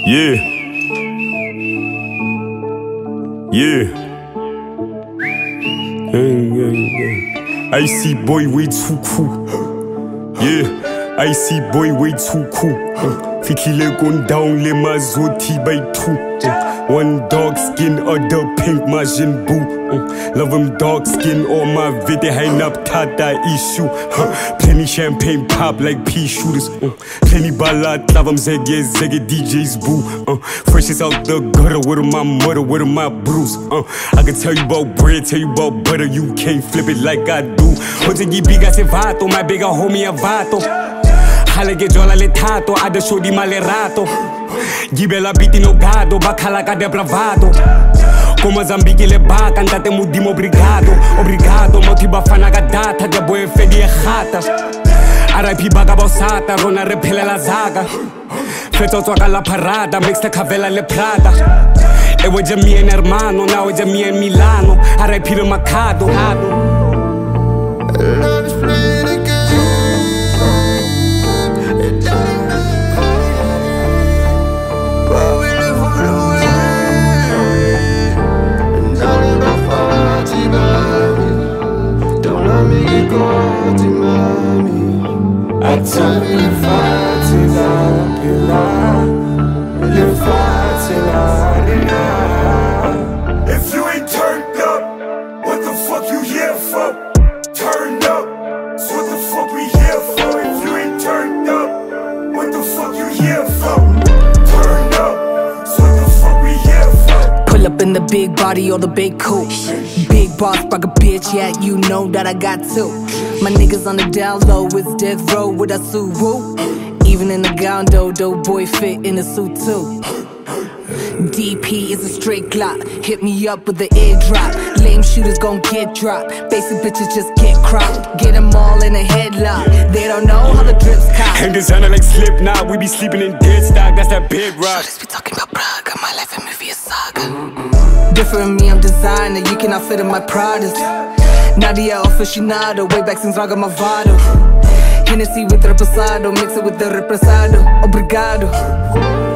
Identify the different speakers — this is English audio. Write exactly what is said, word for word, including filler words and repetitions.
Speaker 1: Yeah. Yeah. Gang, gang, gang. I see boy way too cool. Yeah. I see boy way too cool. Fikile gone down le mazoti by two. One dark skin, other pink majin boo. Love him dark skin, all my video hang up tata issue. Plenty champagne pop like pea shooters. Plenty ballad, love him zege zege D Js boo. Freshest out the gutter, with my mother, with my bruise. I can tell you about bread, tell you about butter, you can't flip it like I do. Hotegi biga se vato, my bigger homie a vato. Halege jola le tato, ada shodi male rato. Gibela biti no gado, bakala ka de bravado. Como Zambiki le baka, andate mudimo obrigado. Obrigado, moti bafana ka data, de boy fedi e gata. R I P baga bosata, rona repele la zaga. Feto toca la parada, mixta cavella le prada. E wo già mio hermano, now è già mio in Milano. R I P lo Macado.
Speaker 2: Love is playing a game. But we live for the way. And all of our party, mommy. Don't let me get caught, mommy. I tell me to fight till I feel like. You fight till I deny.
Speaker 3: If you ain't turned up, what the fuck you here for? Turn up, so what the fuck we here for? If you ain't turned up, what the fuck you here for? Turn up, so what the fuck we here for?
Speaker 4: Pull up in the big body or the big coupe. Big boss, rock a bitch, yeah, you know that I got two. My niggas on the down low, it's death row with a suit, woo. Even in the gown, though, dope boy fit in a suit too. D P is a straight Glock, hit me up with the airdrop. Lame shooters gon' get dropped, basic bitches just get cropped. Get them all in a headlock, they don't know how the drips cop.
Speaker 1: Hang designer like Slipknot, we be sleeping in dead stock, that's that big rock.
Speaker 4: Shooters be talking about Praga, my life and movie a saga. Different me, I'm designer, you cannot fit in my products. Nadia aficionado, way back since Raga Mavado. Hennessy with reposado, mix it with the represado. Obrigado.